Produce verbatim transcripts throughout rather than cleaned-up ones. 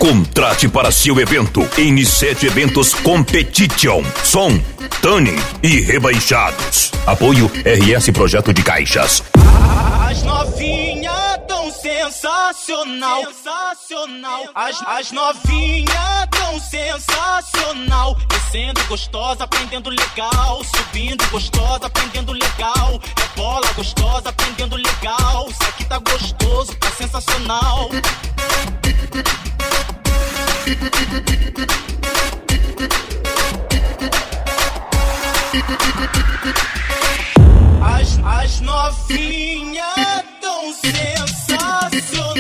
Contrate para seu evento N sete Eventos Competition. Som, tuning e rebaixados. Apoio R S Projeto de Caixas. As novinhas tão sensacional, sensacional. As, as novinhas tão sensacional. Descendo gostosa, aprendendo legal. Subindo gostosa, aprendendo legal. É bola gostosa, aprendendo legal. Isso aqui tá gostoso, tá sensacional. As, as novinhas tão sensacional.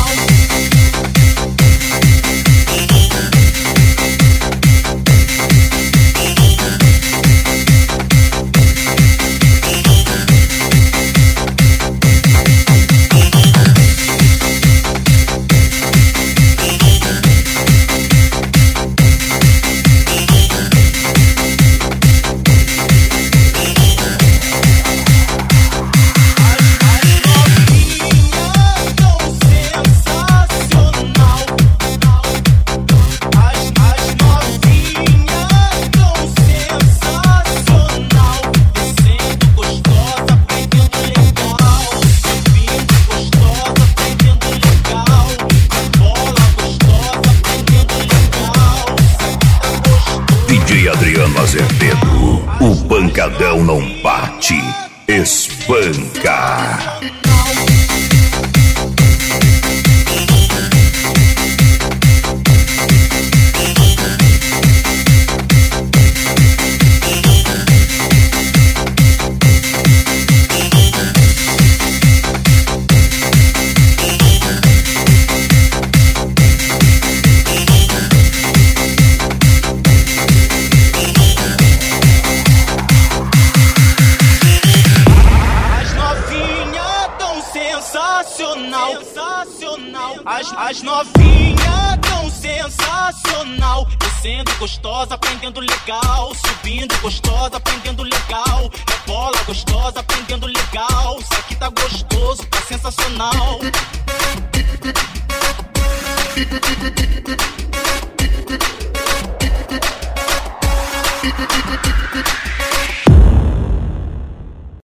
Adriano Azevedo, o pancadão não bate, espanca. Sensacional. As, as novinhas tão sensacional. Descendo gostosa, aprendendo legal. Subindo gostosa, aprendendo legal. É bola gostosa, aprendendo legal. Isso aqui tá gostoso, tá sensacional.